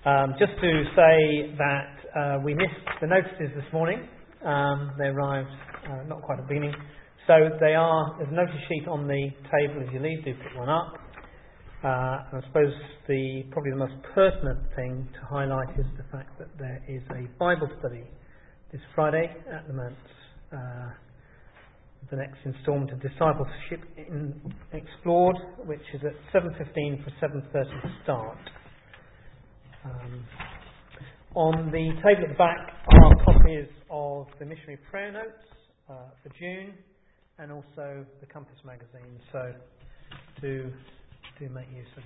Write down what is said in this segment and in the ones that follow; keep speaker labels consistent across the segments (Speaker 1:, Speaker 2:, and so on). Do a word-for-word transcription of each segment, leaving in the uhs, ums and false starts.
Speaker 1: Um, just to say that uh, we missed the notices this morning. Um, they arrived uh, not quite at the beginning. So they are, there's a notice sheet on the table as you leave. Do pick one up. Uh, and I suppose the probably the most pertinent thing to highlight is the fact that there is a Bible study this Friday at the Manse. Uh, the next instalment of Discipleship in Explored, which is at seven fifteen for seven thirty start. Um, on the table at the back are copies of the missionary prayer notes uh, for June, and also the Compass magazine. So do do make use of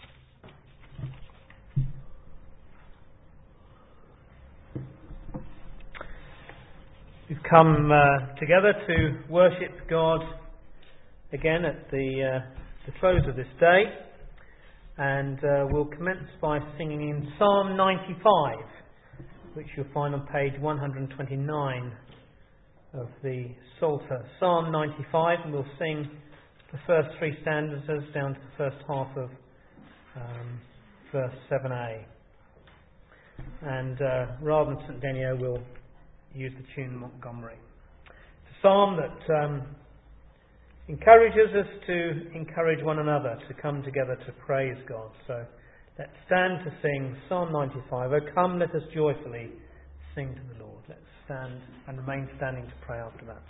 Speaker 1: those. We've come uh, together to worship God again at the uh, the close of this day. And uh, we'll commence by singing in Psalm ninety-five, which you'll find on page one hundred twenty-nine of the Psalter. Psalm ninety-five, and we'll sing the first three stanzas down to the first half of um, verse seven a. And uh, rather than Saint Denio, we'll use the tune Montgomery. It's a psalm that um, encourages us to encourage one another to come together to praise God. So let's stand to sing Psalm ninety-five. Oh, come, let us joyfully sing to the Lord. Let's stand and remain standing to pray after that.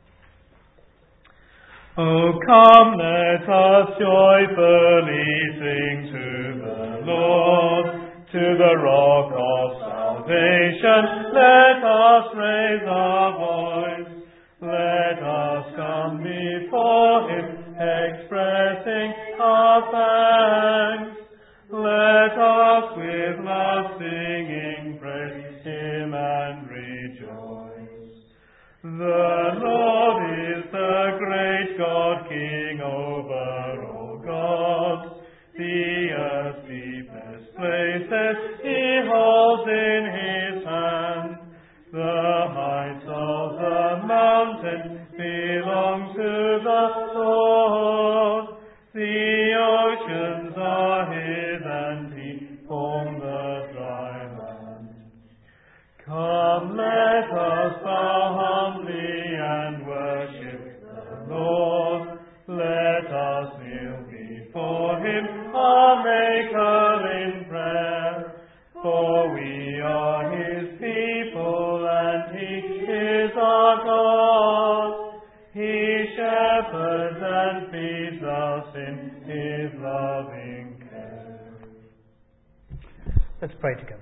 Speaker 2: Oh, come, let us joyfully sing to the Lord, to the rock of salvation. Let us raise our voice. Let us come before Him, expressing our thanks. Let us with loud singing praise Him and rejoice. The Lord is the great God, King over all gods. The earth's deepest places He holds in His hand. The heights of the mountain belong to the Lord. The oceans are His, and He formed the dry land. Come, let us bow humbly and worship the Lord. Let us kneel before Him, our Maker, in prayer. For we are His people, and He is our God. He shepherds and feeds us in His loving care.
Speaker 1: Let's pray together.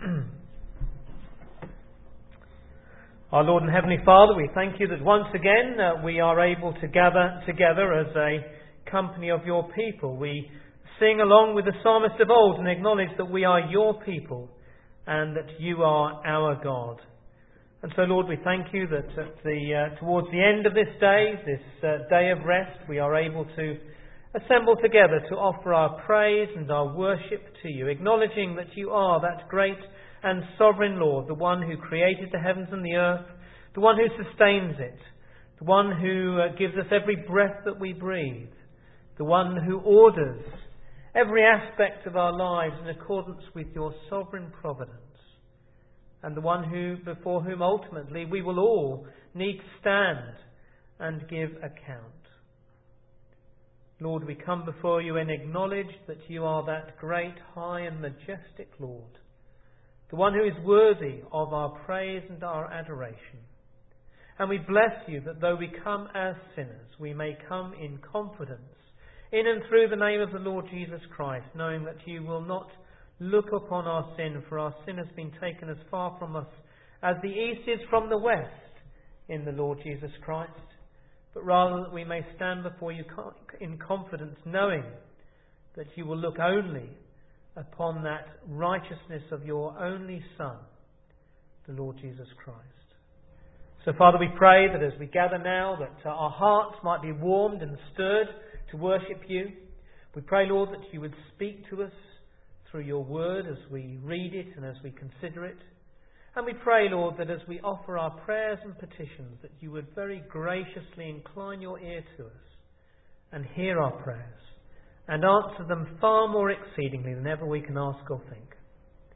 Speaker 1: Our Lord and Heavenly Father, we thank You that once again uh, we are able to gather together as a company of Your people. We sing along with the psalmist of old and acknowledge that we are Your people and that You are our God. And so, Lord, we thank You that at the, uh, towards the end of this day, this uh, day of rest, we are able to assemble together to offer our praise and our worship to You, acknowledging that You are that great and sovereign Lord, the one who created the heavens and the earth, the one who sustains it, the one who uh, gives us every breath that we breathe, the one who orders every aspect of our lives in accordance with Your sovereign providence, and the one who, before whom ultimately we will all need to stand and give account. Lord, we come before You and acknowledge that You are that great, high and majestic Lord, the one who is worthy of our praise and our adoration. And we bless You that though we come as sinners, we may come in confidence in and through the name of the Lord Jesus Christ, knowing that You will not look upon our sin, for our sin has been taken as far from us as the east is from the west in the Lord Jesus Christ, but rather that we may stand before You in confidence, knowing that You will look only upon that righteousness of Your only Son, the Lord Jesus Christ. So, Father, we pray that as we gather now, that our hearts might be warmed and stirred to worship You. We pray, Lord, that You would speak to us through Your word as we read it and as we consider it. And we pray, Lord, that as we offer our prayers and petitions, that You would very graciously incline Your ear to us and hear our prayers and answer them far more exceedingly than ever we can ask or think.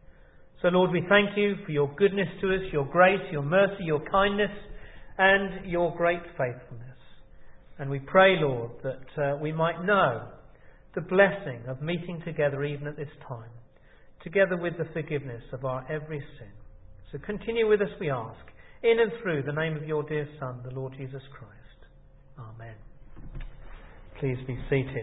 Speaker 1: So, Lord, we thank you for your goodness to us, your grace, your mercy, your kindness, and your great faithfulness. And we pray, Lord, that uh, we might know the blessing of meeting together even at this time, together with the forgiveness of our every sin. So continue with us, we ask, in and through the name of your dear Son, the Lord Jesus Christ. Amen. Please be seated.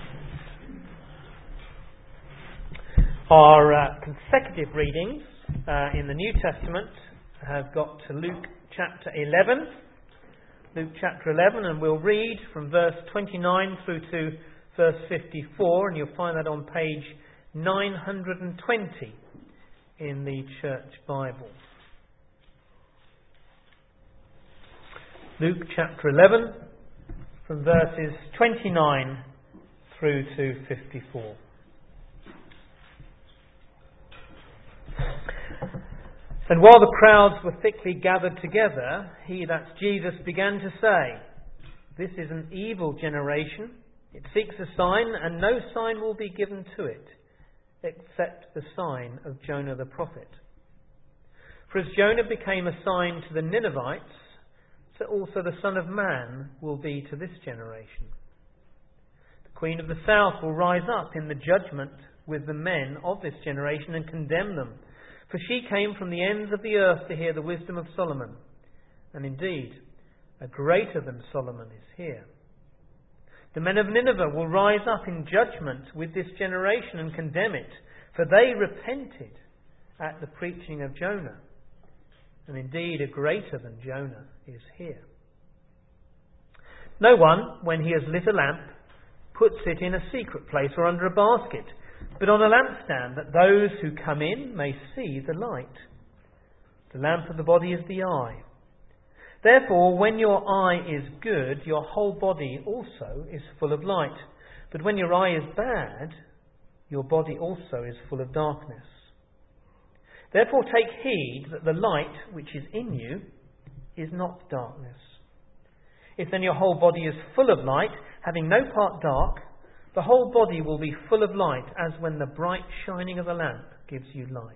Speaker 1: Our uh, consecutive readings uh, in the New Testament have got to Luke chapter eleven. Luke chapter eleven, and we'll read from verse twenty-nine through to verse fifty-four, and you'll find that on page nine hundred twenty in the Church Bible. Luke chapter eleven, from verses twenty-nine through to fifty-four. And while the crowds were thickly gathered together, he, that's Jesus, began to say, "This is an evil generation. It seeks a sign, and no sign will be given to it, except the sign of Jonah the prophet. For as Jonah became a sign to the Ninevites, so also the Son of Man will be to this generation. The Queen of the South will rise up in the judgment with the men of this generation and condemn them. For she came from the ends of the earth to hear the wisdom of Solomon. And indeed, a greater than Solomon is here. The men of Nineveh will rise up in judgment with this generation and condemn it, for they repented at the preaching of Jonah. And indeed, a greater than Jonah is here. No one, when he has lit a lamp, puts it in a secret place or under a basket, but on a lampstand, that those who come in may see the light. The lamp of the body is the eye. Therefore, when your eye is good, your whole body also is full of light. But when your eye is bad, your body also is full of darkness. Therefore take heed that the light which is in you is not darkness. If then your whole body is full of light, having no part dark, the whole body will be full of light, as when the bright shining of a lamp gives you light."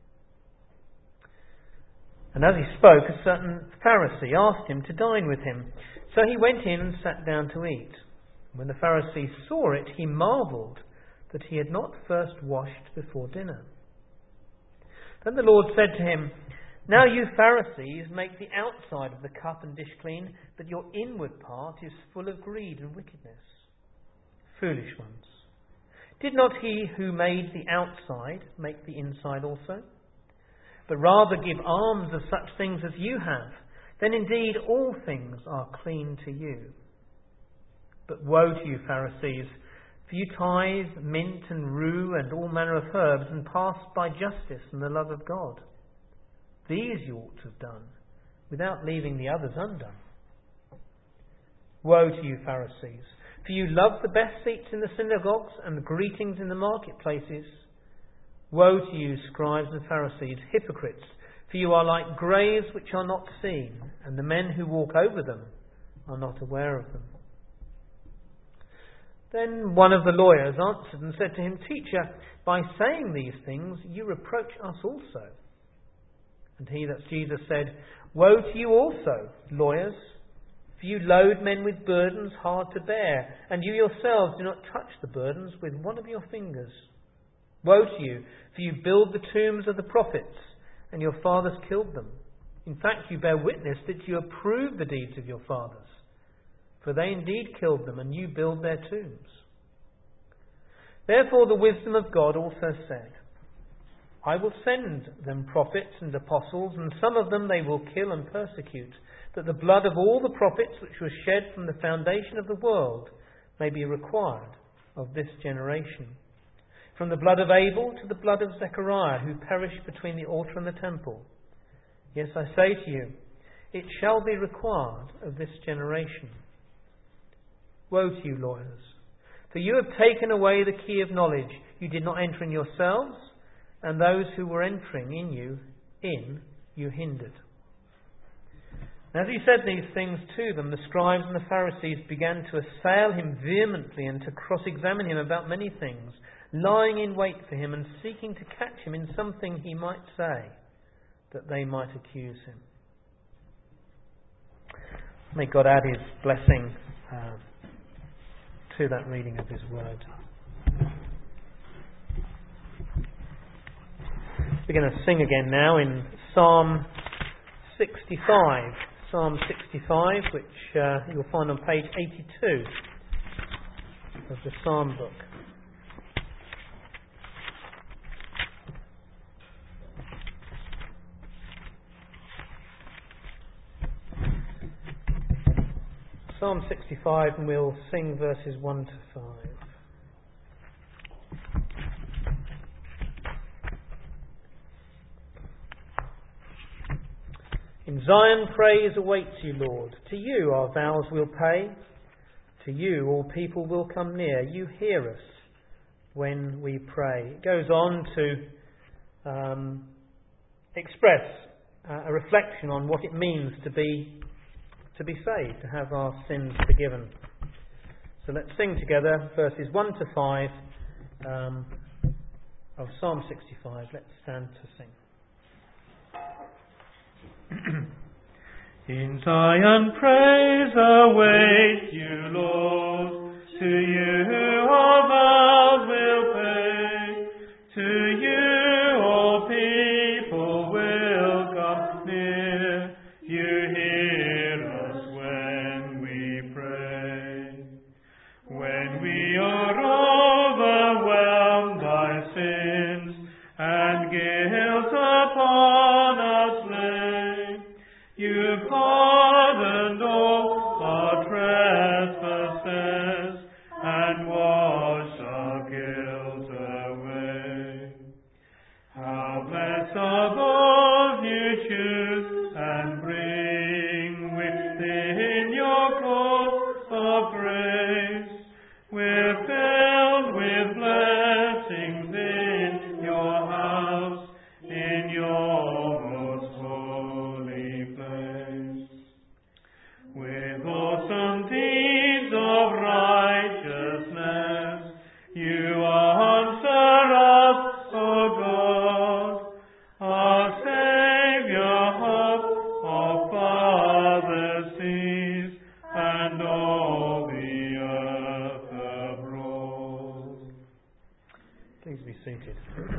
Speaker 1: And as he spoke, a certain Pharisee asked him to dine with him. So he went in and sat down to eat. When the Pharisee saw it, he marvelled that he had not first washed before dinner. Then the Lord said to him, "Now you Pharisees make the outside of the cup and dish clean, but your inward part is full of greed and wickedness. Foolish ones. Did not he who made the outside make the inside also? But rather give alms of such things as you have, then indeed all things are clean to you. But woe to you, Pharisees, for you tithe mint and rue and all manner of herbs, and pass by justice and the love of God. These you ought to have done, without leaving the others undone. Woe to you, Pharisees, for you love the best seats in the synagogues and the greetings in the marketplaces. Woe to you, scribes and Pharisees, hypocrites, for you are like graves which are not seen, and the men who walk over them are not aware of them." Then one of the lawyers answered and said to him, "Teacher, by saying these things you reproach us also." And he, that's Jesus, said, "Woe to you also, lawyers, for you load men with burdens hard to bear, and you yourselves do not touch the burdens with one of your fingers. Woe to you, for you build the tombs of the prophets, and your fathers killed them. In fact, you bear witness that you approve the deeds of your fathers, for they indeed killed them, and you build their tombs. Therefore the wisdom of God also said, I will send them prophets and apostles, and some of them they will kill and persecute, that the blood of all the prophets which was shed from the foundation of the world may be required of this generation. From the blood of Abel to the blood of Zechariah, who perished between the altar and the temple. Yes, I say to you, it shall be required of this generation. Woe to you, lawyers, for you have taken away the key of knowledge. You did not enter in yourselves, and those who were entering in you, in you hindered." And as he said these things to them, the scribes and the Pharisees began to assail him vehemently and to cross-examine him about many things, lying in wait for him and seeking to catch him in something he might say, that they might accuse him. May God add his blessing uh, to that reading of his word. We're going to sing again now in Psalm sixty-five. Psalm sixty-five, which uh, you'll find on page eighty-two of the Psalm book. Psalm sixty-five, and we'll sing verses one to five. In Zion praise awaits you, Lord. To you our vows we'll pay. To you all people will come near. You hear us when we pray. It goes on to um, express uh, a reflection on what it means to be to be saved, to have our sins forgiven. So let's sing together verses one to five um, of Psalm sixty-five. Let's stand to sing.
Speaker 2: In Zion praise awaits you, Lord. To you our vows will pay. To you all people will come near. You hear us when we pray. When we are overwhelmed by sins and guilt upon us lay, you pardoned all our trespasses and washed our guilt away. How blessed are those you choose and bring within your courts of grace. We're filled with blessings in your house, in your most holy place. With awesome deeds of righteousness, you answer us, O God, our Saviour, hope of fathers sees, and all the earth abroad.
Speaker 1: Please be seated.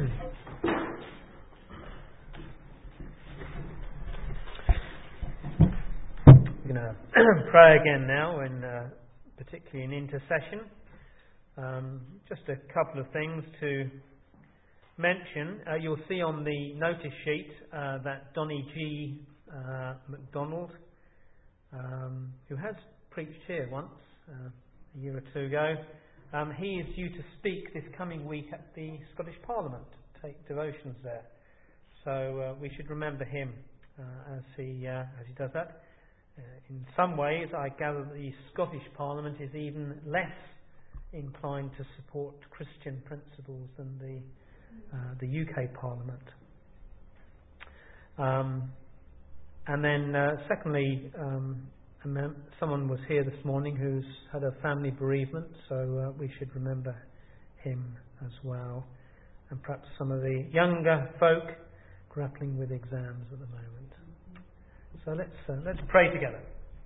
Speaker 1: We're going to pray again now, and uh, particularly in intercession. Um, just a couple of things to mention. Uh, you'll see on the notice sheet uh, that Donny G. Uh, MacDonald, um, who has preached here once, uh, a year or two ago, um, he is due to speak this coming week at the Scottish Parliament, take devotions there. So uh, we should remember him uh, as he uh, as he does that. Uh, in some ways, I gather that the Scottish Parliament is even less inclined to support Christian principles than the uh, the U K Parliament. Um, and then, uh, secondly, um, someone was here this morning who's had a family bereavement, so uh, we should remember him as well. And perhaps some of the younger folk grappling with exams at the moment. So let's uh, let's pray together.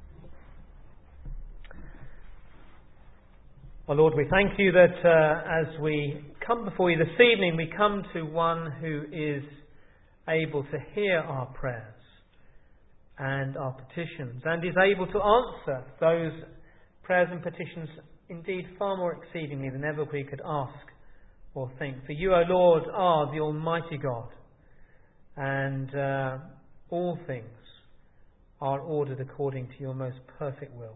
Speaker 1: Well, Lord, we thank you that uh, as we come before you this evening, we come to one who is able to hear our prayers and our petitions, and is able to answer those prayers and petitions indeed far more exceedingly than ever we could ask or think. For you, O Lord, are the Almighty God, and uh, all things are ordered according to your most perfect will.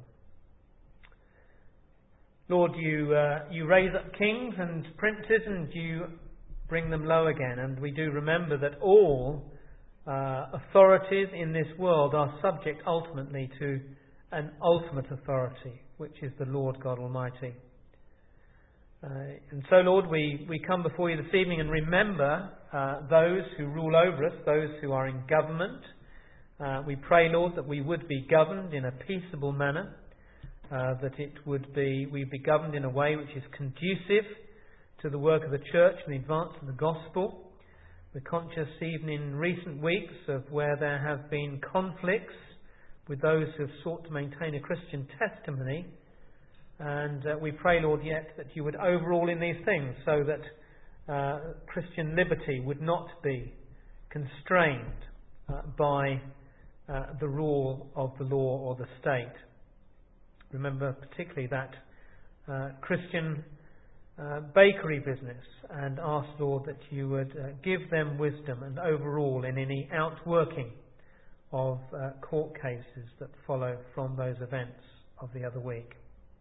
Speaker 1: Lord, you uh, you raise up kings and princes, and you bring them low again. And we do remember that all uh, authorities in this world are subject ultimately to an ultimate authority, which is the Lord God Almighty. Uh, and so, Lord, we, we come before you this evening and remember uh, those who rule over us, those who are in government. Uh, we pray, Lord, that we would be governed in a peaceable manner, uh, that it would be we be governed in a way which is conducive to the work of the church and the advance of the gospel. We're conscious even in recent weeks of where there have been conflicts with those who have sought to maintain a Christian testimony. And uh, we pray, Lord, yet that you would overrule in these things so that uh, Christian liberty would not be constrained uh, by uh, the rule of the law or the state. Remember particularly that uh, Christian uh, bakery business, and ask, Lord, that you would uh, give them wisdom and overrule in any outworking of uh, court cases that follow from those events of the other week.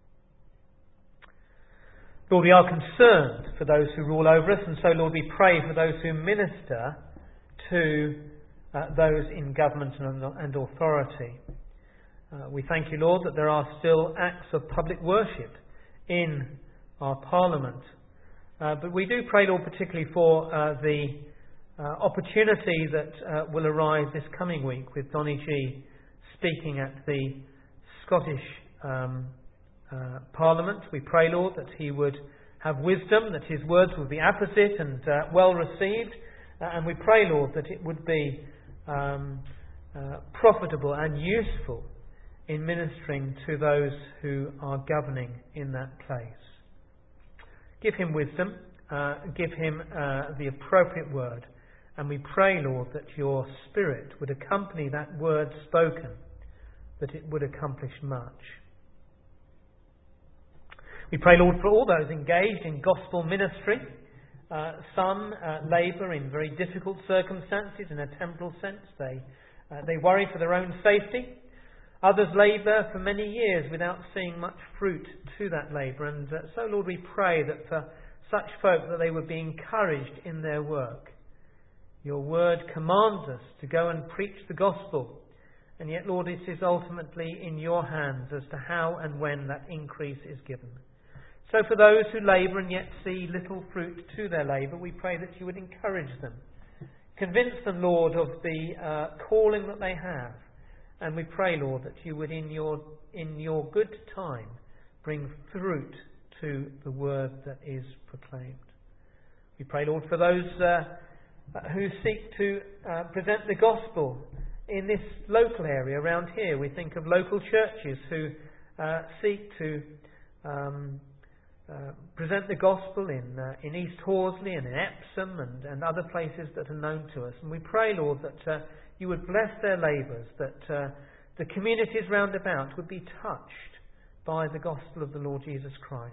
Speaker 1: Lord, we are concerned for those who rule over us, and so, Lord, we pray for those who minister to uh, those in government and, and authority. Uh, we thank you, Lord, that there are still acts of public worship in our Parliament. Uh, but we do pray, Lord, particularly for uh, the uh, opportunity that uh, will arise this coming week with Donny G speaking at the Scottish um, uh, Parliament. We pray, Lord, that he would have wisdom, that his words would be apposite and uh, well received. Uh, and we pray, Lord, that it would be um, uh, profitable and useful in ministering to those who are governing in that place. Give him wisdom, uh, give him uh, the appropriate word, and we pray, Lord, that your Spirit would accompany that word spoken, that it would accomplish much. We pray, Lord, for all those engaged in gospel ministry. Uh, some uh, labour in very difficult circumstances in a temporal sense. They, uh, they worry for their own safety. Others labour for many years without seeing much fruit to that labour. And uh, so, Lord, we pray that for such folk that they would be encouraged in their work. Your word commands us to go and preach the gospel. And yet, Lord, it is ultimately in your hands as to how and when that increase is given. So for those who labour and yet see little fruit to their labour, we pray that you would encourage them. Convince them, Lord, of the uh, calling that they have. And we pray, Lord, that you would in your in your good time bring fruit to the word that is proclaimed. We pray, Lord, for those uh, who seek to uh, present the gospel in this local area around here. We think of local churches who uh, seek to um, uh, present the gospel in uh, in East Horsley and in Epsom and, and other places that are known to us. And we pray, Lord, that uh, you would bless their labours, that uh, the communities round about would be touched by the gospel of the Lord Jesus Christ.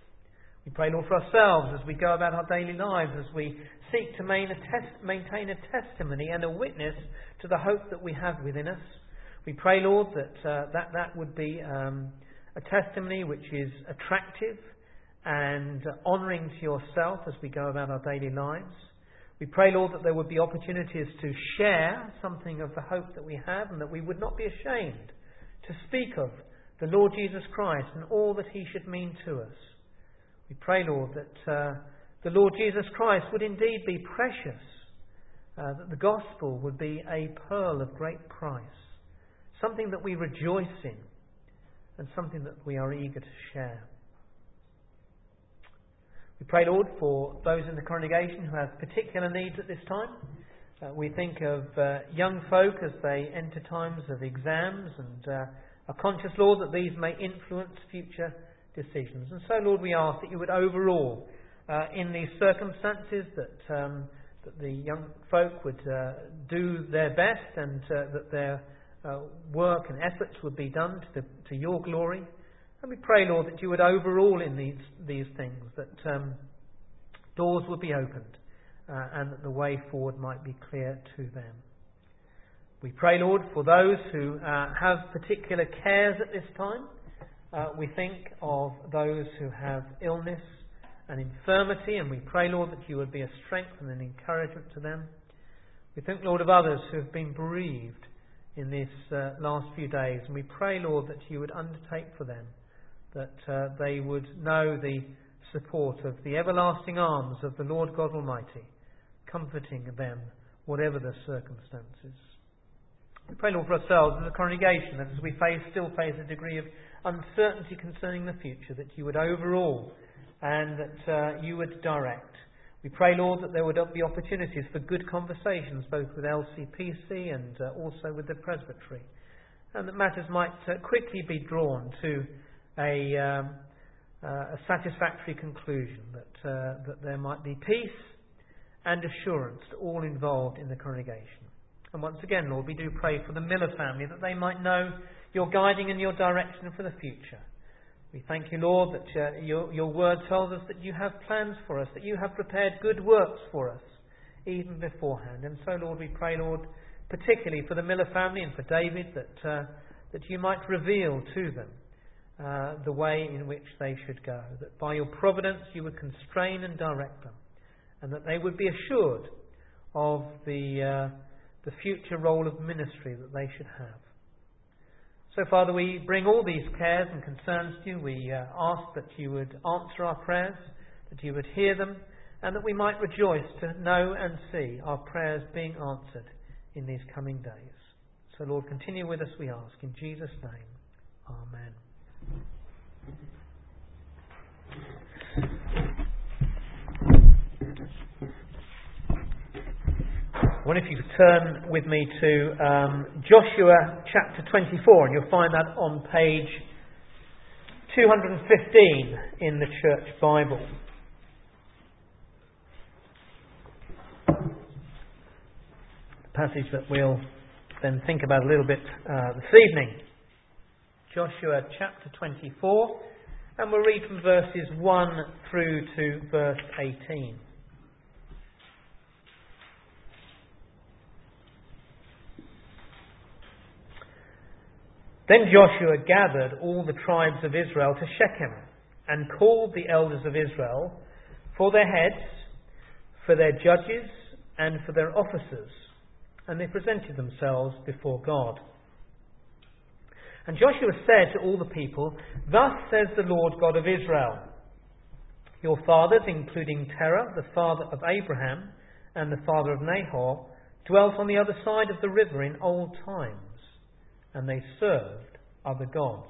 Speaker 1: We pray, Lord, for ourselves as we go about our daily lives, as we seek to main a tes- maintain a testimony and a witness to the hope that we have within us. We pray, Lord, that uh, that, that would be um, a testimony which is attractive and honouring to yourself as we go about our daily lives. We pray, Lord, that there would be opportunities to share something of the hope that we have, and that we would not be ashamed to speak of the Lord Jesus Christ and all that he should mean to us. We pray, Lord, that uh, the Lord Jesus Christ would indeed be precious, uh, that the gospel would be a pearl of great price, something that we rejoice in, and something that we are eager to share. We pray, Lord, for those in the congregation who have particular needs at this time. Uh, we think of uh, young folk as they enter times of exams, and uh, are conscious, Lord, that these may influence future decisions. And so, Lord, we ask that you would overall, uh, in these circumstances, that um, that the young folk would uh, do their best, and uh, that their uh, work and efforts would be done to, the, to your glory. And we pray, Lord, that you would overall in these these things, that um, doors would be opened uh, and that the way forward might be clear to them. We pray, Lord, for those who uh, have particular cares at this time. Uh, we think of those who have illness and infirmity, and we pray, Lord, that you would be a strength and an encouragement to them. We think, Lord, of others who have been bereaved in these uh, last few days, and we pray, Lord, that you would undertake for them, that uh, they would know the support of the everlasting arms of the Lord God Almighty, comforting them, whatever the circumstances. We pray, Lord, for ourselves as a congregation, that as we face, still face a degree of uncertainty concerning the future, that you would overall and that uh, you would direct. We pray, Lord, that there would be opportunities for good conversations, both with L C P C and uh, also with the presbytery, and that matters might uh, quickly be drawn to a, um, uh, a satisfactory conclusion, that, uh, that there might be peace and assurance to all involved in the congregation. And once again, Lord, we do pray for the Miller family, that they might know your guiding and your direction for the future. We thank you, Lord, that uh, your, your word tells us that you have plans for us, that you have prepared good works for us, even beforehand. And so, Lord, we pray, Lord, particularly for the Miller family and for David, that uh, that you might reveal to them uh, the way in which they should go, that by your providence you would constrain and direct them, and that they would be assured of the uh, the future role of ministry that they should have. So, Father, we bring all these cares and concerns to you. We uh, ask that you would answer our prayers, that you would hear them, and that we might rejoice to know and see our prayers being answered in these coming days. So, Lord, continue with us, we ask. In Jesus' name, amen. I wonder if you could turn with me to um, Joshua chapter twenty-four, and you'll find that on page two hundred fifteen in the Church Bible. The passage that we'll then think about a little bit uh, this evening. Joshua chapter twenty-four, and we'll read from verses one through to verse eighteen. Then Joshua gathered all the tribes of Israel to Shechem, and called the elders of Israel for their heads, for their judges, and for their officers, and they presented themselves before God. And Joshua said to all the people, "Thus says the Lord God of Israel, your fathers, including Terah, the father of Abraham, and the father of Nahor, dwelt on the other side of the river in old times, and they served other gods.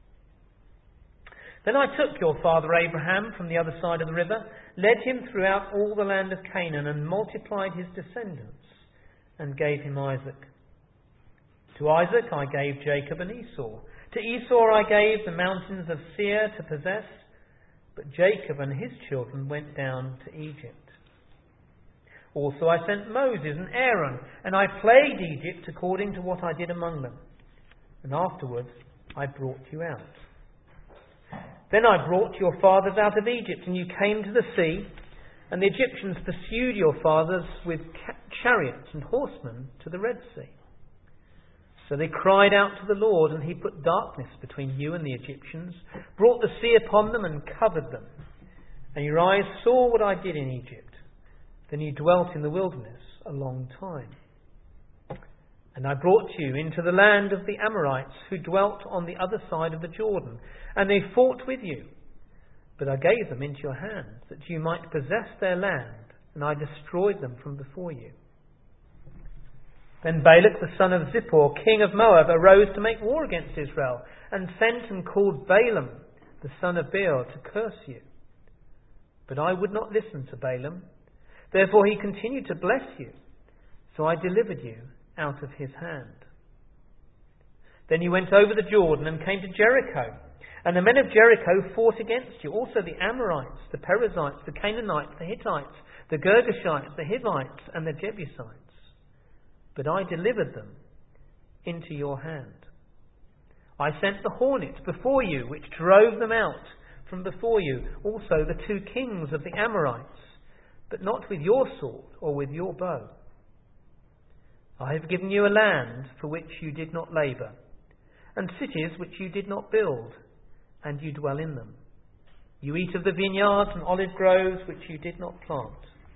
Speaker 1: Then I took your father Abraham from the other side of the river, led him throughout all the land of Canaan, and multiplied his descendants, and gave him Isaac. To Isaac I gave Jacob and Esau. To Esau I gave the mountains of Seir to possess, but Jacob and his children went down to Egypt. Also I sent Moses and Aaron, and I plagued Egypt according to what I did among them. And afterwards I brought you out. Then I brought your fathers out of Egypt, and you came to the sea, and the Egyptians pursued your fathers with chariots and horsemen to the Red Sea. So they cried out to the Lord, and he put darkness between you and the Egyptians, brought the sea upon them and covered them. And your eyes saw what I did in Egypt. Then you dwelt in the wilderness a long time. And I brought you into the land of the Amorites, who dwelt on the other side of the Jordan, and they fought with you. But I gave them into your hands, that you might possess their land, and I destroyed them from before you. Then Balak the son of Zippor, king of Moab, arose to make war against Israel, and sent and called Balaam the son of Beor to curse you. But I would not listen to Balaam. Therefore he continued to bless you. So I delivered you out of his hand. Then you went over the Jordan and came to Jericho. And the men of Jericho fought against you. Also the Amorites, the Perizzites, the Canaanites, the Hittites, the Girgashites, the Hivites, and the Jebusites. But I delivered them into your hand. I sent the hornet before you, which drove them out from before you. Also the two kings of the Amorites, but not with your sword or with your bow. I have given you a land for which you did not labour, and cities which you did not build, and you dwell in them. You eat of the vineyards and olive groves which you did not plant.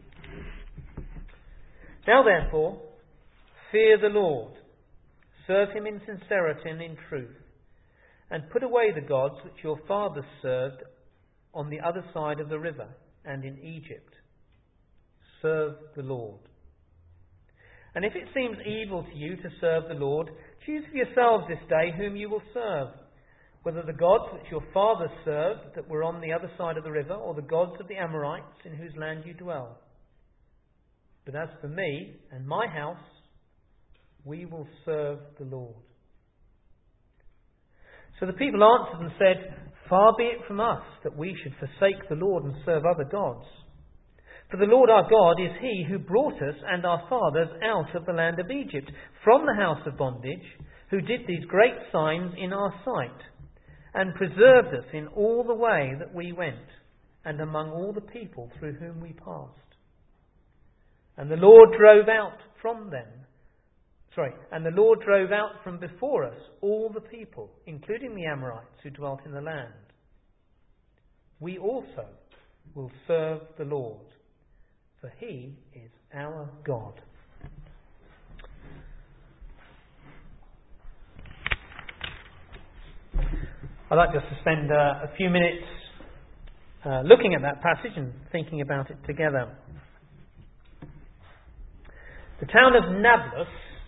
Speaker 1: Now therefore, fear the Lord, serve him in sincerity and in truth, and put away the gods which your fathers served on the other side of the river and in Egypt. Serve the Lord. And if it seems evil to you to serve the Lord, choose for yourselves this day whom you will serve, whether the gods which your fathers served that were on the other side of the river, or the gods of the Amorites in whose land you dwell. But as for me and my house, we will serve the Lord." So the people answered and said, "Far be it from us that we should forsake the Lord and serve other gods. For the Lord our God is He who brought us and our fathers out of the land of Egypt, from the house of bondage, who did these great signs in our sight, and preserved us in all the way that we went, and among all the people through whom we passed. And the Lord drove out from them, sorry, and the Lord drove out from before us all the people, including the Amorites who dwelt in the land. We also will serve the Lord, for He is our God." I'd like us to spend uh, a few minutes uh, looking at that passage and thinking about it together. The town of Nablus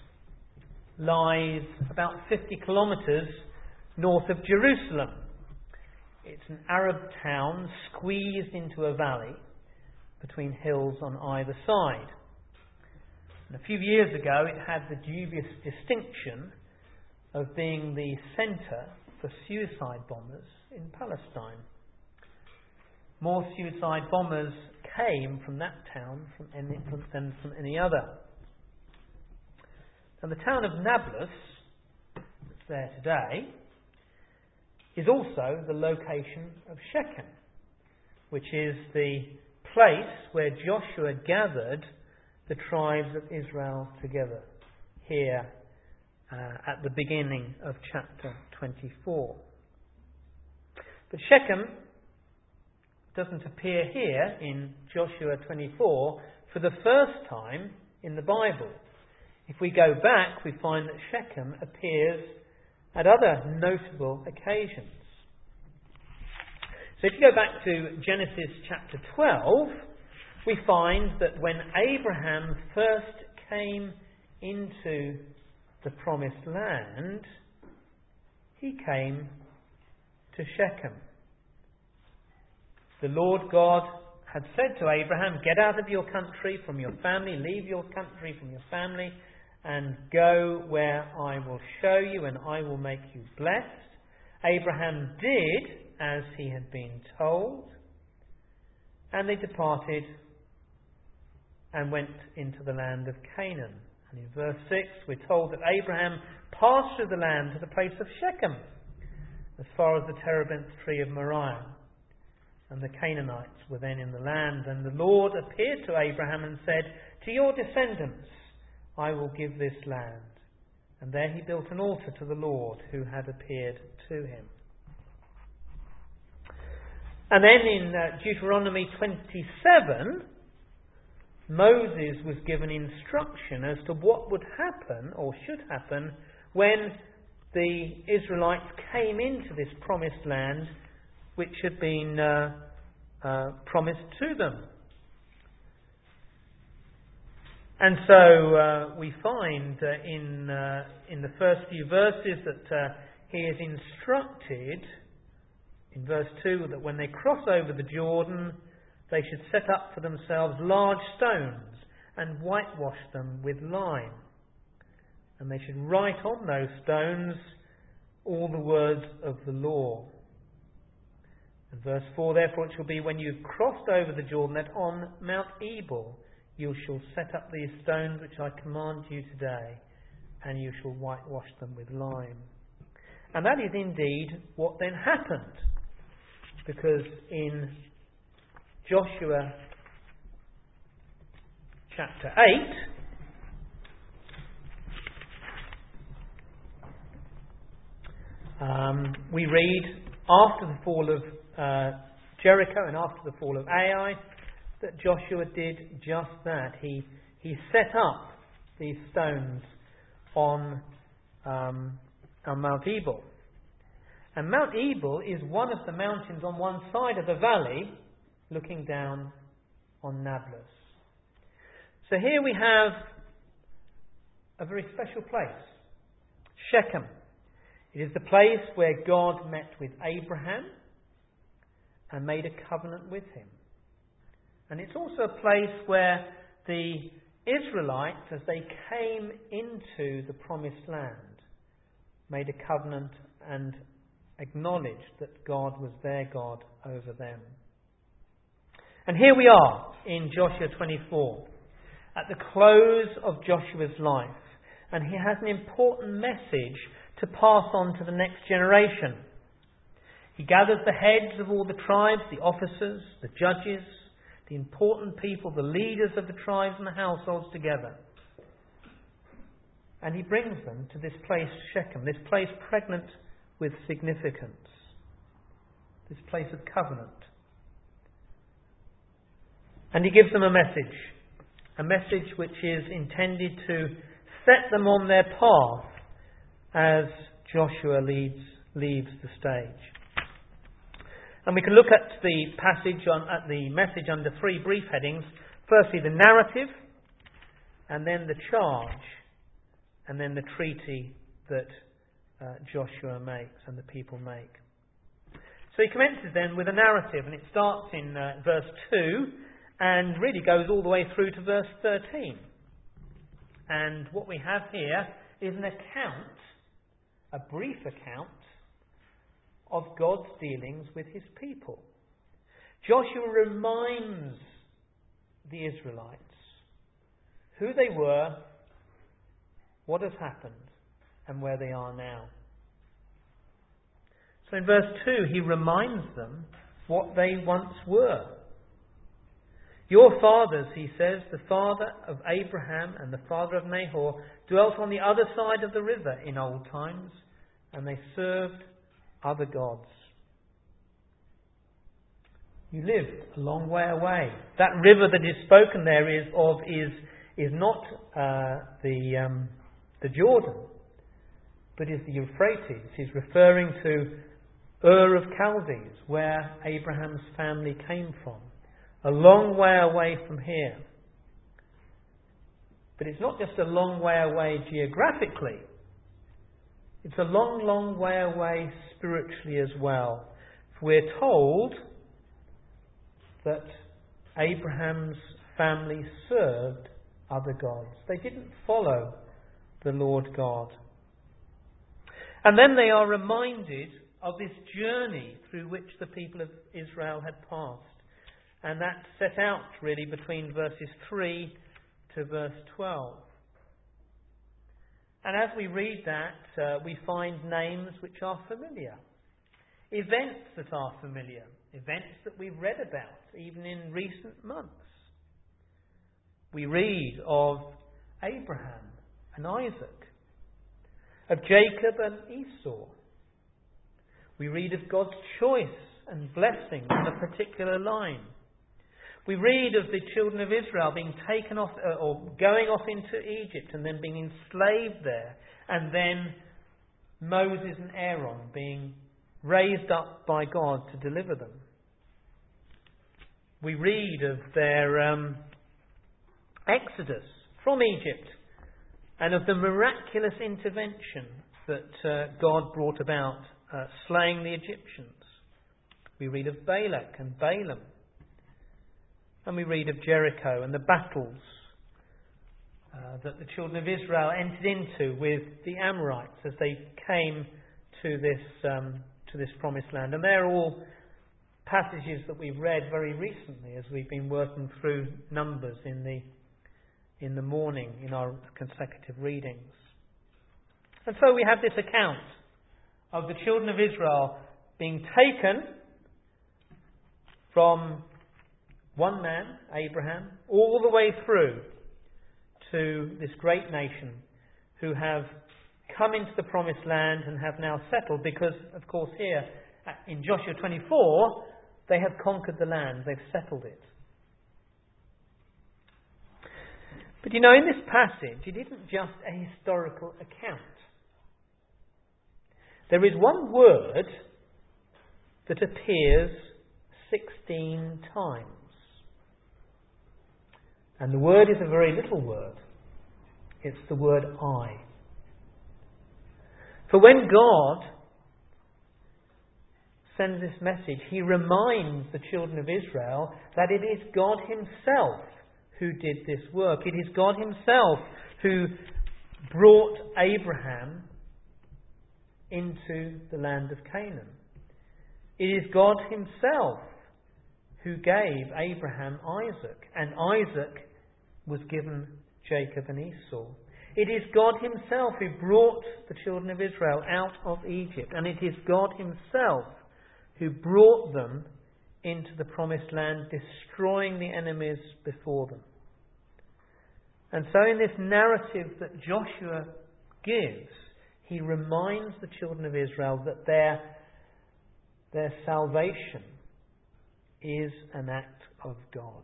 Speaker 1: lies about fifty kilometres north of Jerusalem. It's an Arab town squeezed into a valley between hills on either side. And a few years ago it had the dubious distinction of being the centre for suicide bombers in Palestine. More suicide bombers came from that town from any, from, than from any other. And the town of Nablus, that's there today, is also the location of Shechem, which is the place where Joshua gathered the tribes of Israel together, here uh, at the beginning of chapter twenty-four. But Shechem doesn't appear here in Joshua twenty-four for the first time in the Bible. If we go back, we find that Shechem appears at other notable occasions. So if you go back to Genesis chapter twelve, we find that when Abraham first came into the promised land, he came to Shechem. The Lord God had said to Abraham, "Get out of your country, from your family, leave your country from your family, and go where I will show you, and I will make you blessed." Abraham did as he had been told, and they departed and went into the land of Canaan. And in verse six we're told that Abraham passed through the land to the place of Shechem, as far as the terebinth tree of Moriah. And the Canaanites were then in the land. And the Lord appeared to Abraham and said, "To your descendants I will give this land." And there he built an altar to the Lord who had appeared to him. And then in uh, Deuteronomy twenty-seven, Moses was given instruction as to what would happen, or should happen, when the Israelites came into this promised land which had been uh, uh, promised to them. And so uh, we find uh, in uh, in the first few verses that uh, he is instructed, in verse two, that when they cross over the Jordan, they should set up for themselves large stones and whitewash them with lime. And they should write on those stones all the words of the law. And verse four, "Therefore it shall be when you've crossed over the Jordan that on Mount Ebal you shall set up these stones which I command you today, and you shall whitewash them with lime." And that is indeed what then happened. Because in Joshua chapter eight, um, we read, after the fall of uh, Jericho and after the fall of Ai, that Joshua did just that. He he set up these stones on, um, on Mount Ebal. And Mount Ebal is one of the mountains on one side of the valley looking down on Nablus. So here we have a very special place, Shechem. It is the place where God met with Abraham and made a covenant with him. And it's also a place where the Israelites, as they came into the promised land, made a covenant and acknowledged that God was their God over them. And here we are in Joshua twenty-four, at the close of Joshua's life, and he has an important message to pass on to the next generation. He gathers the heads of all the tribes, the officers, the judges, the important people, the leaders of the tribes and the households together. And he brings them to this place, Shechem, this place pregnant with significance, this place of covenant. And he gives them a message, a message which is intended to set them on their path as Joshua leads, leaves the stage. And we can look at the passage, on, at the message under three brief headings. Firstly, the narrative, and then the charge, and then the treaty that uh, Joshua makes and the people make. So he commences then with a narrative, and it starts in uh, verse two and really goes all the way through to verse thirteen. And what we have here is an account, a brief account, of God's dealings with his people. Joshua reminds the Israelites who they were, what has happened, and where they are now. So in verse two, he reminds them what they once were. Your fathers, he says, the father of Abraham and the father of Nahor, dwelt on the other side of the river in old times, and they served other gods. You lived a long way away. That river that is spoken there is of is is not uh, the um, the Jordan, but is the Euphrates. He's referring to Ur of Chaldees, where Abraham's family came from, a long way away from here. But it's not just a long way away geographically. It's a long, long way away spiritually as well. We're told that Abraham's family served other gods. They didn't follow the Lord God. And then they are reminded of this journey through which the people of Israel had passed. And that set out really between verses three to verse twelve. And as we read that, uh, we find names which are familiar. Events that are familiar. Events that we've read about, even in recent months. We read of Abraham and Isaac, of Jacob and Esau. We read of God's choice and blessing on a particular line. We read of the children of Israel being taken off uh, or going off into Egypt and then being enslaved there, and then Moses and Aaron being raised up by God to deliver them. We read of their um, exodus from Egypt and of the miraculous intervention that uh, God brought about, uh, slaying the Egyptians. We read of Balak and Balaam. And we read of Jericho and the battles uh, that the children of Israel entered into with the Amorites as they came to this um, to this promised land. And they're all passages that we've read very recently as we've been working through Numbers in the in the morning in our consecutive readings. And so we have this account of the children of Israel being taken from one man, Abraham, all the way through to this great nation who have come into the promised land and have now settled, because, of course, here in Joshua twenty-four, they have conquered the land, they've settled it. But you know, in this passage, it isn't just a historical account. There is one word that appears sixteen times. And the word is a very little word. It's the word I. For when God sends this message, he reminds the children of Israel that it is God himself who did this work. It is God himself who brought Abraham into the land of Canaan. It is God himself who gave Abraham Isaac, and Isaac was given Jacob and Esau. It is God himself who brought the children of Israel out of Egypt, and it is God himself who brought them into the promised land, destroying the enemies before them. And so in this narrative that Joshua gives, he reminds the children of Israel that their, their salvation is an act of God.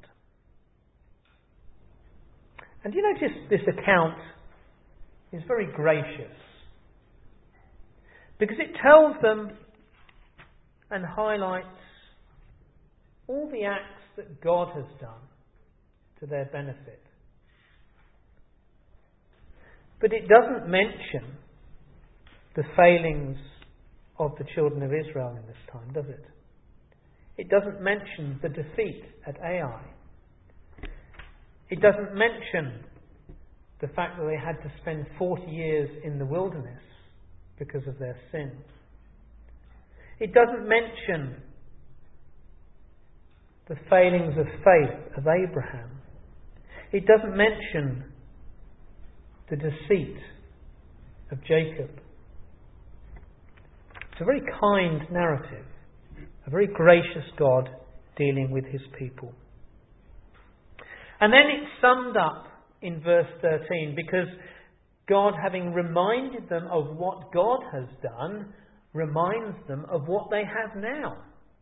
Speaker 1: And you notice this account is very gracious, because it tells them and highlights all the acts that God has done to their benefit. But it doesn't mention the failings of the children of Israel in this time, does it? It doesn't mention the defeat at Ai. It doesn't mention the fact that they had to spend forty years in the wilderness because of their sin. It doesn't mention the failings of faith of Abraham. It doesn't mention the deceit of Jacob. It's a very kind narrative, a very gracious God dealing with his people. And then it's summed up in verse thirteen, because God, having reminded them of what God has done, reminds them of what they have now.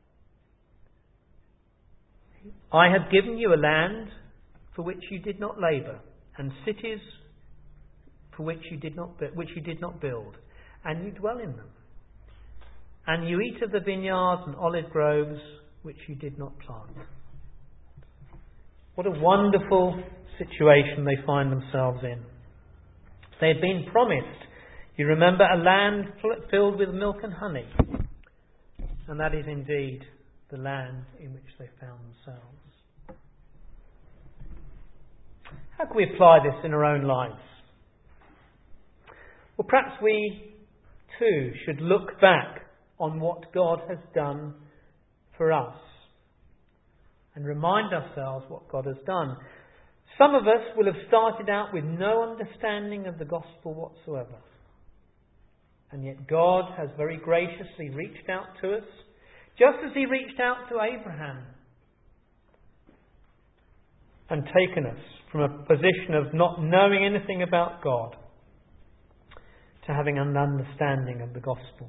Speaker 1: I have given you a land for which you did not labour, and cities for which you did not which you did not build, and you dwell in them. And you eat of the vineyards and olive groves which you did not plant. What a wonderful situation they find themselves in. They had been promised, you remember, a land filled with milk and honey. And that is indeed the land in which they found themselves. How can we apply this in our own lives? Well, perhaps we too should look back on what God has done for us and remind ourselves what God has done. Some of us will have started out with no understanding of the gospel whatsoever. And yet God has very graciously reached out to us, just as he reached out to Abraham, and taken us from a position of not knowing anything about God to having an understanding of the gospel.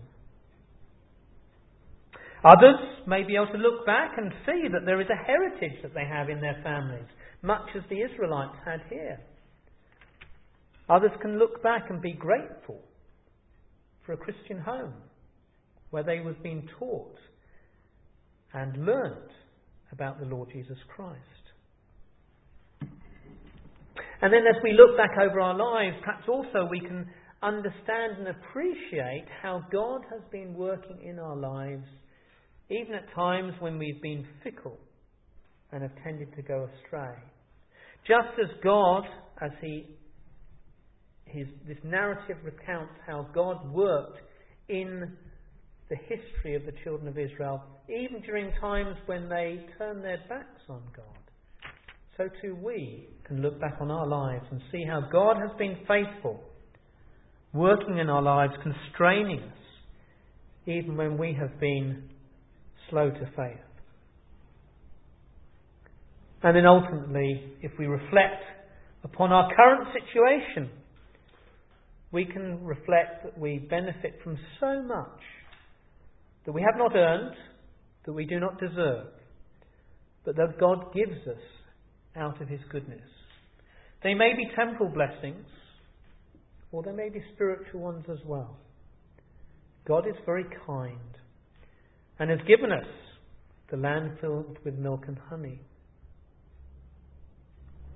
Speaker 1: Others may be able to look back and see that there is a heritage that they have in their families, much as the Israelites had here. Others can look back and be grateful for a Christian home where they were being taught and learnt about the Lord Jesus Christ. And then as we look back over our lives, perhaps also we can understand and appreciate how God has been working in our lives, even at times when we've been fickle and have tended to go astray. Just as God, as he, his, this narrative recounts how God worked in the history of the children of Israel, even during times when they turned their backs on God, so too we can look back on our lives and see how God has been faithful, working in our lives, constraining us, even when we have been slow to faith. And then ultimately, if we reflect upon our current situation, we can reflect that we benefit from so much that we have not earned, that we do not deserve, but that God gives us out of his goodness. They may be temporal blessings, or they may be spiritual ones as well. God is very kind and has given us the land filled with milk and honey.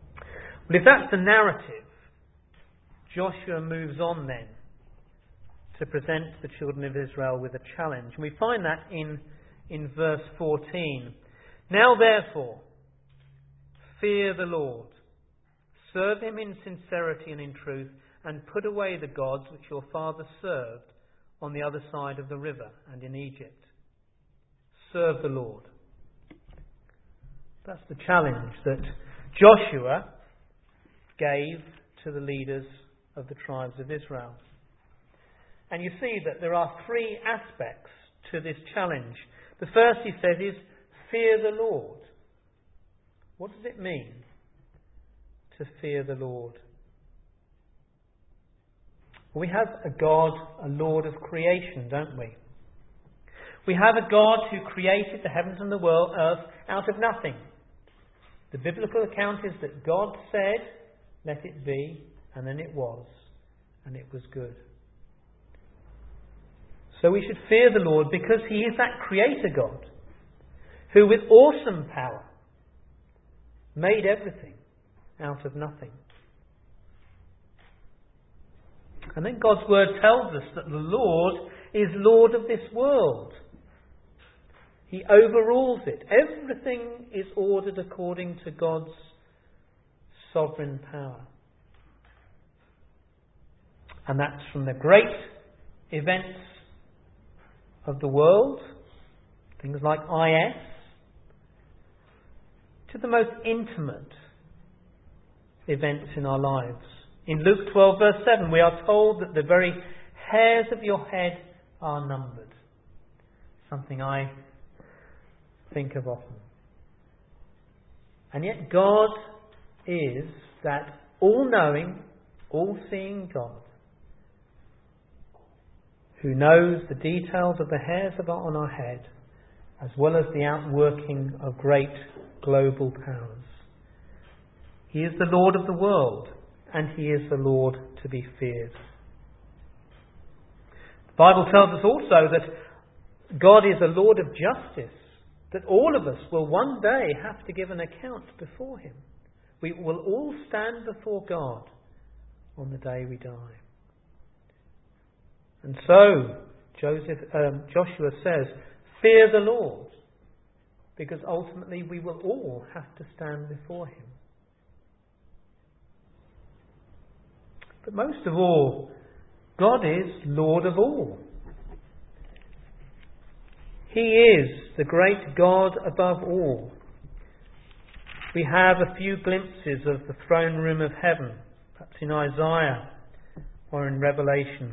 Speaker 1: Well, if that's the narrative, Joshua moves on then to present the children of Israel with a challenge. And we find that in, in verse fourteen. Now therefore, fear the Lord, serve him in sincerity and in truth, and put away the gods which your fathers served on the other side of the river and in Egypt. Serve the Lord. That's the challenge that Joshua gave to the leaders of the tribes of Israel. And you see that there are three aspects to this challenge. The first, he says, is fear the Lord. What does it mean to fear the Lord? We have a God, a Lord of creation, don't we? We have a God who created the heavens and the world, earth out of nothing. The biblical account is that God said, let it be, and then it was, and it was good. So we should fear the Lord because he is that creator God who with awesome power made everything out of nothing. And then God's word tells us that the Lord is Lord of this world. He overrules it. Everything is ordered according to God's sovereign power. And that's from the great events of the world, things like I S, to the most intimate events in our lives. In Luke twelve verse seven we are told that the very hairs of your head are numbered. Something I think of often. And yet God is that all-knowing, all-seeing God who knows the details of the hairs of our, on our head, as well as the outworking of great global powers. He is the Lord of the world, and he is the Lord to be feared. The Bible tells us also that God is a Lord of justice, that all of us will one day have to give an account before him. We will all stand before God on the day we die. And so, Joseph, um, Joshua says, fear the Lord, because ultimately we will all have to stand before him. But most of all, God is Lord of all. He is the great God above all. We have a few glimpses of the throne room of heaven, perhaps in Isaiah or in Revelation.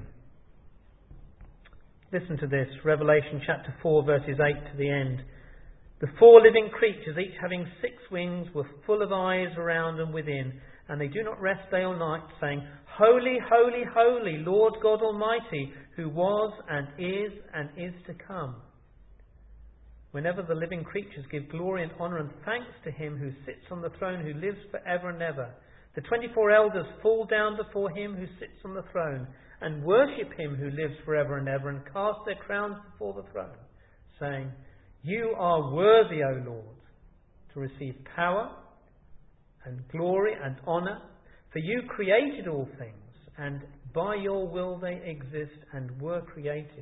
Speaker 1: Listen to this, Revelation chapter four, verses eight to the end. The four living creatures, each having six wings, were full of eyes around and within, and they do not rest day or night, saying, Holy, holy, holy, Lord God Almighty, who was and is and is to come. Whenever the living creatures give glory and honour and thanks to him who sits on the throne, who lives for ever and ever, the twenty-four elders fall down before him who sits on the throne and worship him who lives forever and ever, and cast their crowns before the throne, saying, You are worthy, O Lord, to receive power and glory and honour, for you created all things, and by your will they exist and were created.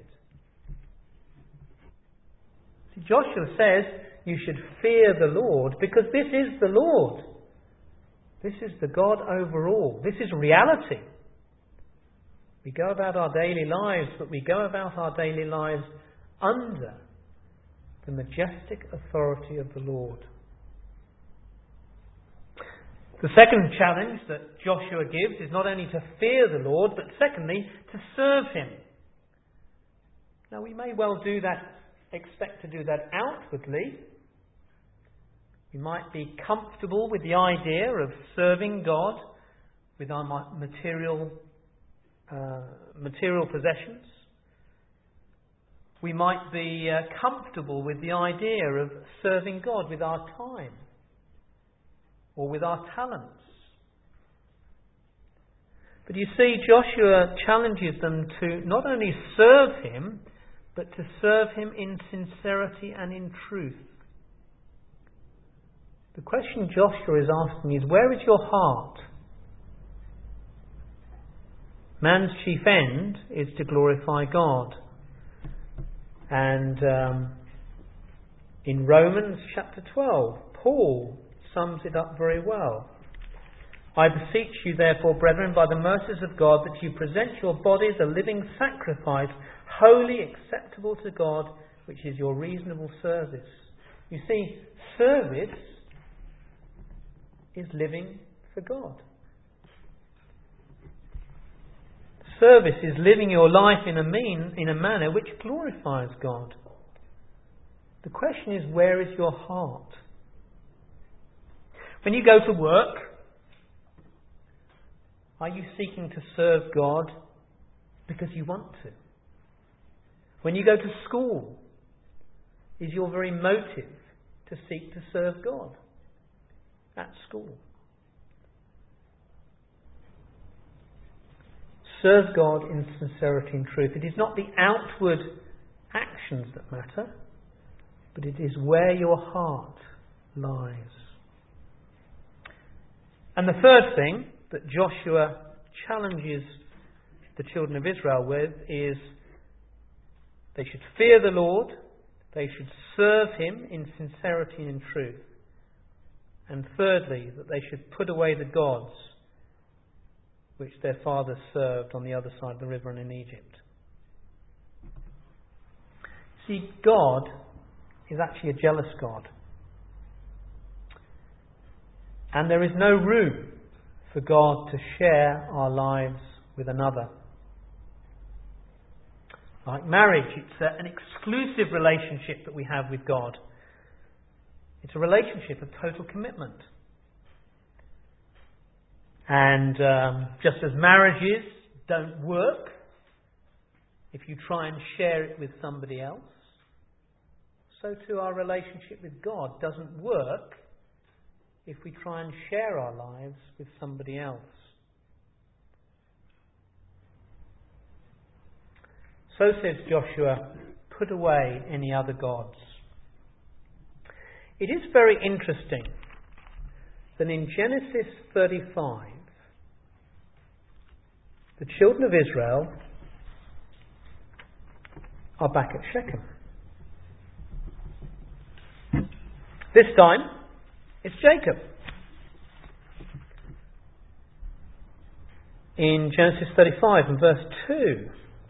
Speaker 1: See, Joshua says you should fear the Lord because this is the Lord. This is the God over all. This is reality. We go about our daily lives, but we go about our daily lives under the majestic authority of the Lord. The second challenge that Joshua gives is not only to fear the Lord, but secondly, to serve him. Now we may well do that, expect to do that outwardly. We might be comfortable with the idea of serving God with our material, uh, material possessions. We might be uh, comfortable with the idea of serving God with our time or with our talents. But you see, Joshua challenges them to not only serve him, but to serve him in sincerity and in truth. The question Joshua is asking is, where is your heart? Man's chief end is to glorify God. And um, in Romans chapter twelve, Paul sums it up very well. I beseech you, therefore, brethren, by the mercies of God, that you present your bodies a living sacrifice, holy, acceptable to God, which is your reasonable service. You see, service is living for God. Service is living your life in a mean, in a manner which glorifies God. The question is, where is your heart? When you go to work, are you seeking to serve God because you want to? When you go to school, is your very motive to seek to serve God at school? Serve God in sincerity and truth. It is not the outward actions that matter, but it is where your heart lies. And the third thing that Joshua challenges the children of Israel with is they should fear the Lord, they should serve Him in sincerity and in truth. And thirdly, that they should put away the gods which their fathers served on the other side of the river and in Egypt. See, God is actually a jealous God. And there is no room for God to share our lives with another. Like marriage, it's a, an exclusive relationship that we have with God. It's a relationship of total commitment. And um, just as marriages don't work if you try and share it with somebody else, so too our relationship with God doesn't work if we try and share our lives with somebody else. So says Joshua, put away any other gods. It is very interesting that in Genesis thirty-five, the children of Israel are back at Shechem. This time, it's Jacob. In Genesis thirty-five and verse two,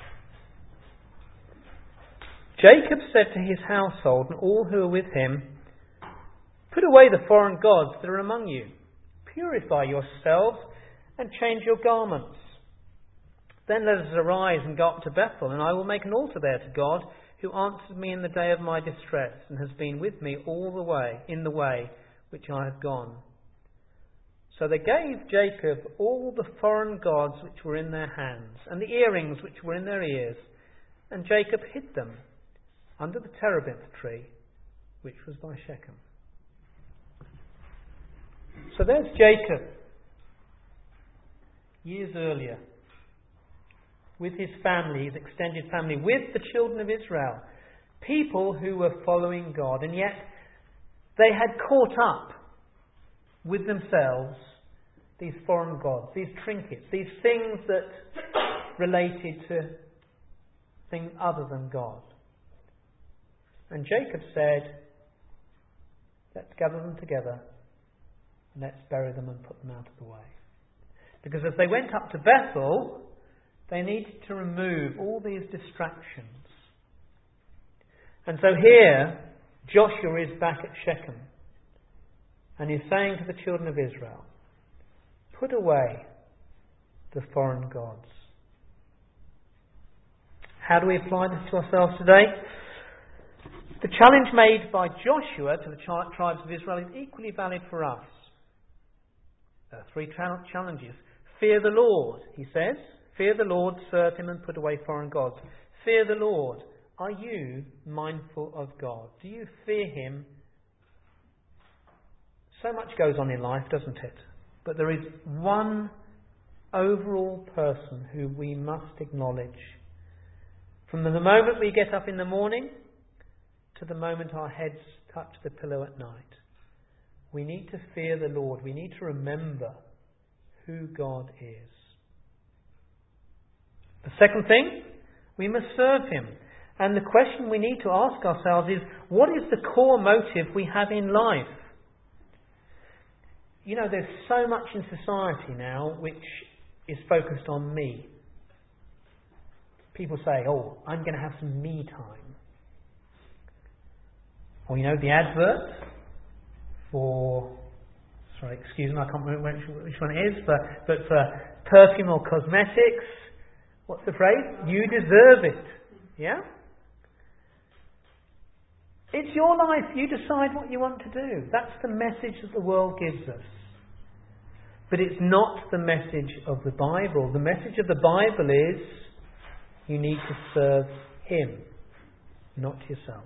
Speaker 1: Jacob said to his household and all who are with him, put away the foreign gods that are among you. Purify yourselves and change your garments. Then let us arise and go up to Bethel, and I will make an altar there to God, who answered me in the day of my distress, and has been with me all the way, in the way which I have gone. So they gave Jacob all the foreign gods which were in their hands, and the earrings which were in their ears, and Jacob hid them under the terebinth tree, which was by Shechem. So there's Jacob, years earlier, with his family, his extended family, with the children of Israel, people who were following God, and yet they had caught up with themselves these foreign gods, these trinkets, these things that related to things other than God. And Jacob said, let's gather them together and let's bury them and put them out of the way. Because as they went up to Bethel, they needed to remove all these distractions. And so here, Joshua is back at Shechem. And he's saying to the children of Israel, put away the foreign gods. How do we apply this to ourselves today? The challenge made by Joshua to the tribes of Israel is equally valid for us. There are three challenges. Fear the Lord, he says. Fear the Lord, serve Him and put away foreign gods. Fear the Lord. Are you mindful of God? Do you fear Him? So much goes on in life, doesn't it? But there is one overall person who we must acknowledge. From the moment we get up in the morning to the moment our heads touch the pillow at night, we need to fear the Lord. We need to remember who God is. The second thing, we must serve him. And the question we need to ask ourselves is, what is the core motive we have in life? You know, there's so much in society now which is focused on me. People say, oh, I'm going to have some me time. Or, you know, the advert for, sorry, excuse me, I can't remember which, which one it is, but, but for perfume or cosmetics, what's the phrase? You deserve it. Yeah? It's your life. You decide what you want to do. That's the message that the world gives us. But it's not the message of the Bible. The message of the Bible is you need to serve him, not yourself.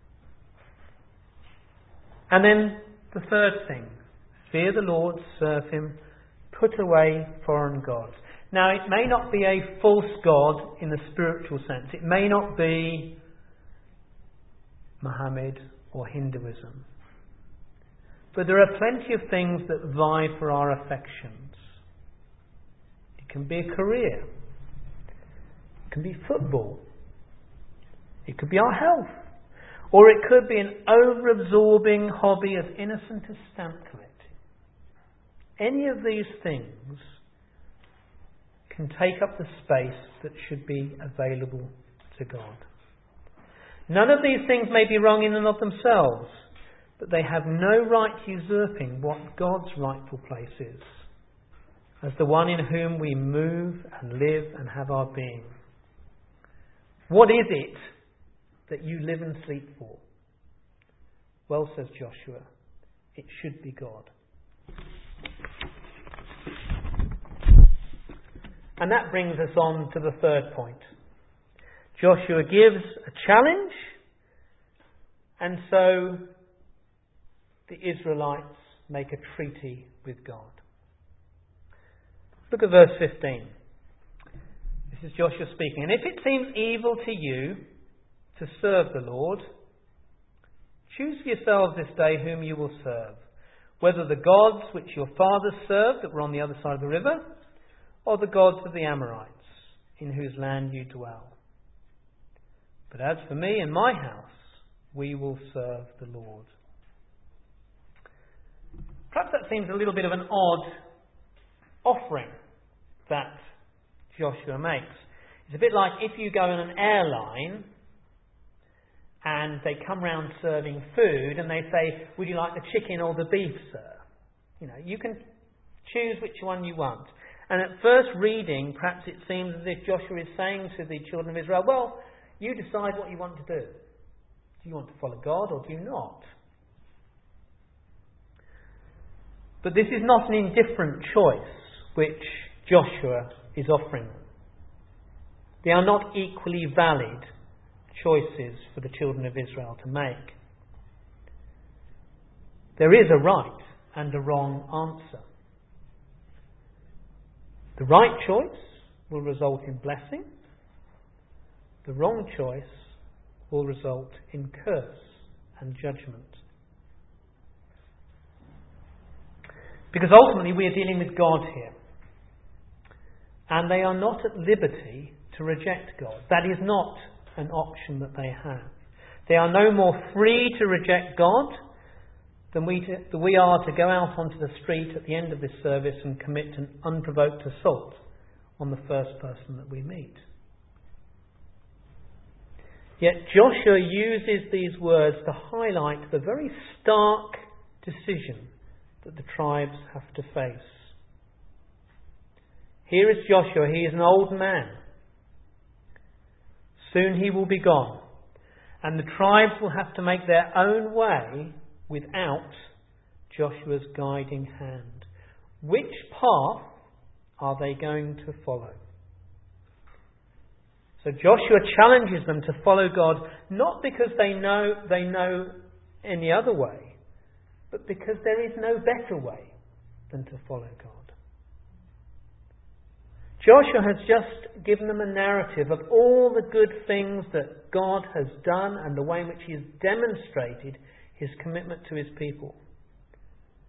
Speaker 1: And then the third thing, fear the Lord, serve him, put away foreign gods. Now, it may not be a false god in the spiritual sense. It may not be Muhammad or Hinduism. But there are plenty of things that vie for our affections. It can be a career. It can be football. It could be our health. Or it could be an over-absorbing hobby as innocent as stamp collecting. Any of these things can take up the space that should be available to God. None of these things may be wrong in and of themselves, but they have no right usurping what God's rightful place is, as the one in whom we move and live and have our being. What is it that you live and sleep for? Well, says Joshua, it should be God. And that brings us on to the third point. Joshua gives a challenge, and so the Israelites make a treaty with God. Look at verse fifteen. This is Joshua speaking. And if it seems evil to you to serve the Lord, choose for yourselves this day whom you will serve, whether the gods which your fathers served that were on the other side of the river, or the gods of the Amorites, in whose land you dwell. But as for me and my house, we will serve the Lord. Perhaps that seems a little bit of an odd offering that Joshua makes. It's a bit like if you go on an airline and they come round serving food and they say, would you like the chicken or the beef, sir? You know, you can choose which one you want. And at first reading, perhaps it seems as if Joshua is saying to the children of Israel, well, you decide what you want to do. Do you want to follow God or do you not? But this is not an indifferent choice which Joshua is offering them. They are not equally valid choices for the children of Israel to make. There is a right and a wrong answer. The right choice will result in blessing. The wrong choice will result in curse and judgment. Because ultimately we are dealing with God here. And they are not at liberty to reject God. That is not an option that they have. They are no more free to reject God than we, to, than we are to go out onto the street at the end of this service and commit an unprovoked assault on the first person that we meet. Yet Joshua uses these words to highlight the very stark decision that the tribes have to face. Here is Joshua. He is an old man. Soon he will be gone. And the tribes will have to make their own way without Joshua's guiding hand. Which path are they going to follow? So Joshua challenges them to follow God, not because they know they know any other way, but because there is no better way than to follow God. Joshua has just given them a narrative of all the good things that God has done and the way in which He has demonstrated His commitment to His people.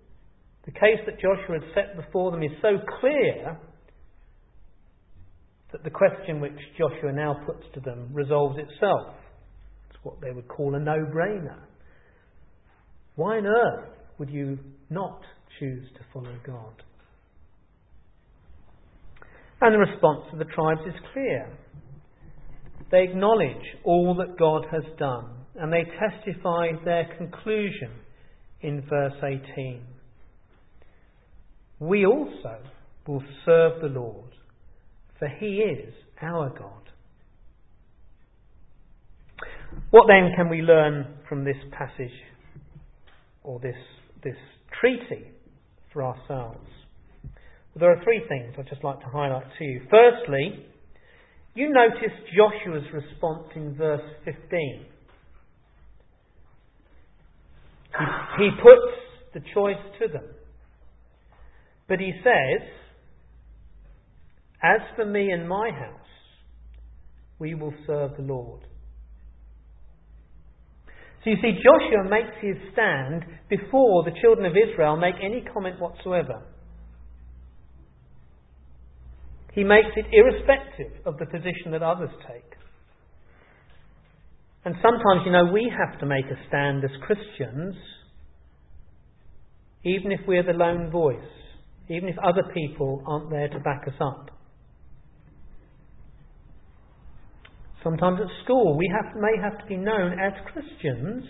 Speaker 1: The case that Joshua had set before them is so clear that the question which Joshua now puts to them resolves itself. It's what they would call a no-brainer. Why on earth would you not choose to follow God? And the response of the tribes is clear. They acknowledge all that God has done, and they testify their conclusion in verse eighteen. We also will serve the Lord, for he is our God. What then can we learn from this passage, or this, this treaty, for ourselves? Well, there are three things I'd just like to highlight to you. Firstly, you notice Joshua's response in verse fifteen. He, he puts the choice to them. But he says, as for me and my house, we will serve the Lord. So you see, Joshua makes his stand before the children of Israel make any comment whatsoever. He makes it irrespective of the position that others take. And sometimes, you know, we have to make a stand as Christians, even if we're the lone voice, even if other people aren't there to back us up. Sometimes at school we have, may have to be known as Christians,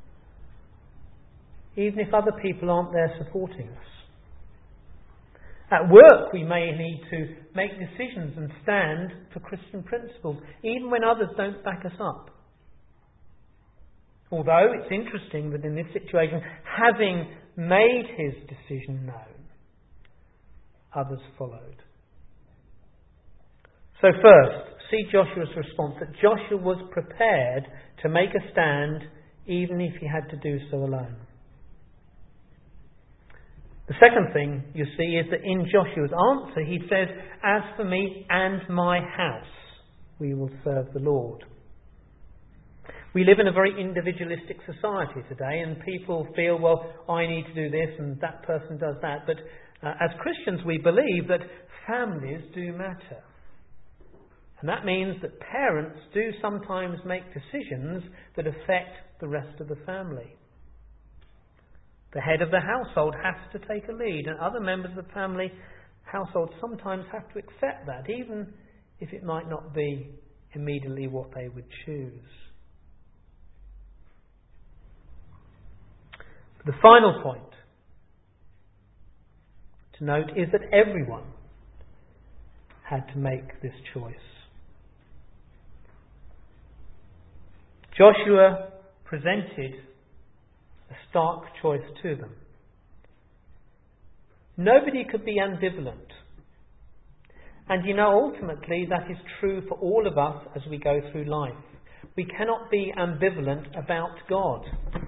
Speaker 1: even if other people aren't there supporting us. At work we may need to make decisions and stand for Christian principles, even when others don't back us up. Although it's interesting that in this situation, having made his decision known, others followed. So first, see Joshua's response, that Joshua was prepared to make a stand even if he had to do so alone. The second thing you see is that in Joshua's answer he says, as for me and my house, we will serve the Lord. We live in a very individualistic society today, and people feel, well, I need to do this and that person does that. But uh, as Christians we believe that families do matter. And that means that parents do sometimes make decisions that affect the rest of the family. The head of the household has to take a lead, and other members of the family household sometimes have to accept that, even if it might not be immediately what they would choose. The final point to note is that everyone had to make this choice. Joshua presented a stark choice to them. Nobody could be ambivalent. And you know, ultimately that is true for all of us as we go through life. We cannot be ambivalent about God.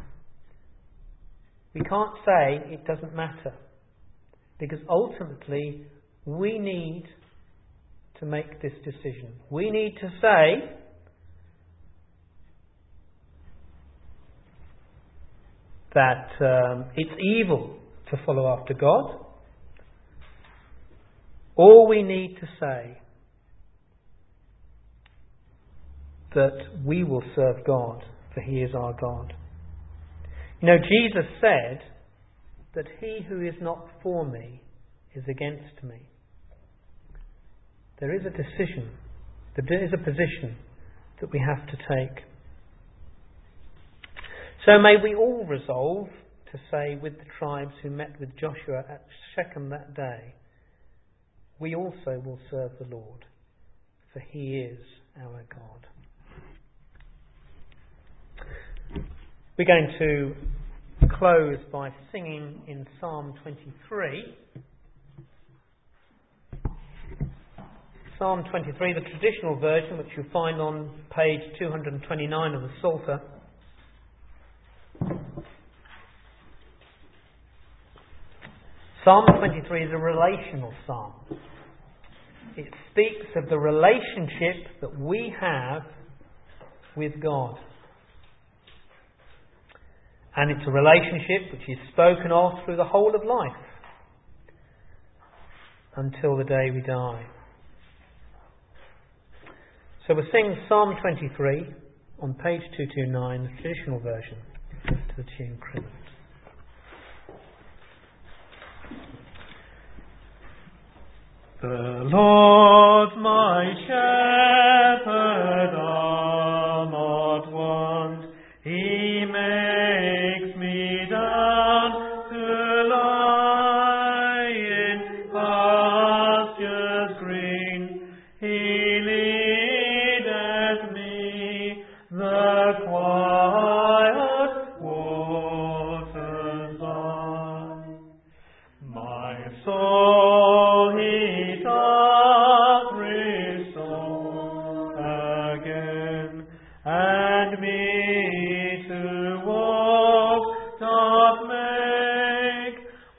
Speaker 1: We can't say it doesn't matter, because ultimately we need to make this decision. We need to say, that um, it's evil to follow after God, or we need to say that we will serve God, for he is our God. You know, Jesus said that he who is not for me is against me. There is a decision, there is a position that we have to take. So may we all resolve to say with the tribes who met with Joshua at Shechem that day, we also will serve the Lord, for he is our God. We're going to close by singing in Psalm twenty-three. Psalm twenty-three, the traditional version, which you'll find on page two hundred twenty-nine of the Psalter. Psalm twenty-three is a relational psalm. It speaks of the relationship that we have with God. And it's a relationship which is spoken of through the whole of life, until the day we die. So we'll sing Psalm twenty-three on page two twenty-nine, the traditional version, to the tune Crimond.
Speaker 2: The Lord my shepherd, I'll not want. He makes me down to lie in pastures green. He leadeth me the quiet waters by. My soul he doth restore again, and me to walk doth make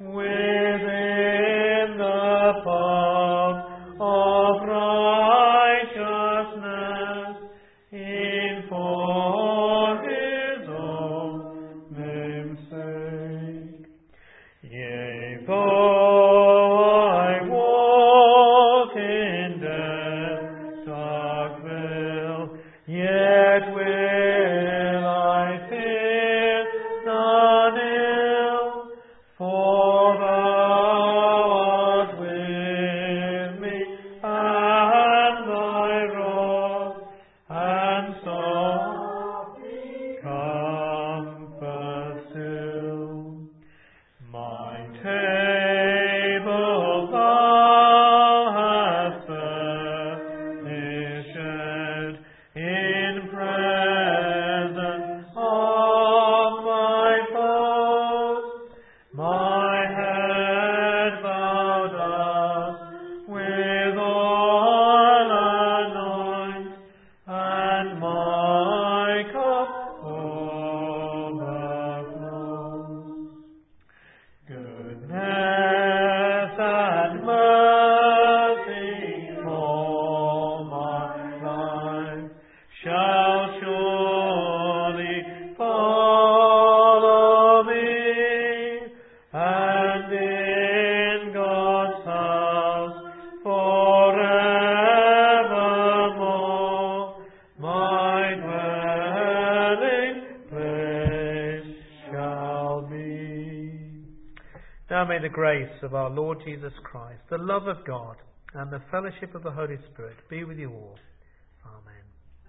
Speaker 2: within the path of righteousness, in for his own name's sake. Yea, though I walk in death's dark vale, yet will I fear none ill, for thou art with me, and thy rod and staff comfort still. My table thou hast furnished in presence of my foes. My head thou dost with oil anoint, and my cup overflows. Goodness and mercy for my life shall surely follow me, and in God's house forevermore my dwelling place shall be. Now may the grace of our Lord Jesus Christ, the love of God, and the fellowship of the Holy Spirit be with you all.